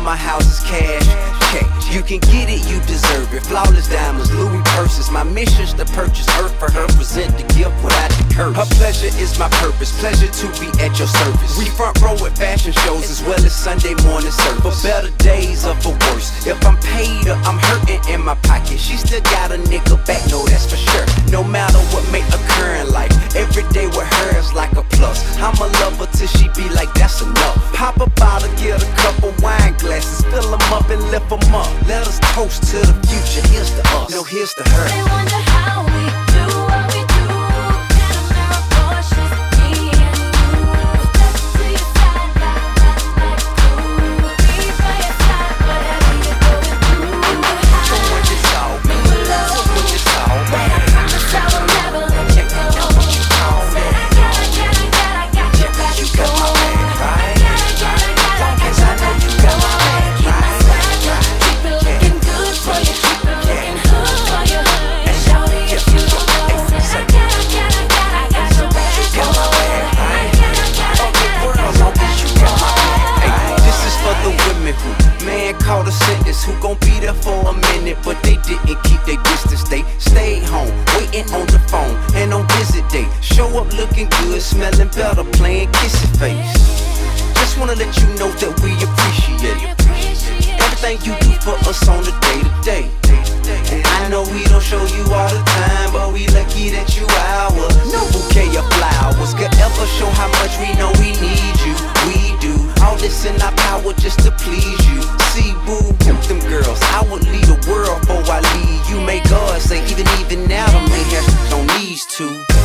my house is cash. Check, you can get it, you deserve it. Flawless diamonds, Louis purses. My mission's to purchase earth for her, present the gift without the curse. Her pleasure is my purpose, pleasure to be at your service. We front row at fashion shows as well as Sunday morning service. For better days or for worse, if I'm paid or I'm hurting in my pocket, she still got a nigga back, no that's for sure. No matter what may occur in life, every day with her is like a plus. I'ma love her till she be like that's enough. Pop a bottle, get a couple wine glasses, fill them up and lift them up. Let us toast to the future, here's to us, no here's to her. They wonder how we do what we do. Panamera Porsches, me and you. Step to your side, like glue. Be by your side, whatever you're going through. So much it's all me, so much it's all me. But I promise I will never let you go. Said I got your back. You got my back, right? Cause I know you got my back, right? Keep it looking good for you, keep it looking hood for you. And shawty, if you don't know, said I got your back. Got my back, right? Fuck the world, long as you got my back. Hey, this is for the women who man called a sentence, who gon' be there for a minute, but they didn't keep their distance. They stayed home, waiting on the phone, and on visit day, show up looking good, smelling better, playing kissy face. Just wanna let you know that we appreciate everything you do for us on the day to day. And I know we don't show you all the time, but we lucky that you ours. No bouquet of flowers could ever show how much we know we need you. We do all this in our power just to please you. See, boo, them girls, I would lead the world before I leave you. May God say even now, the man has on these two.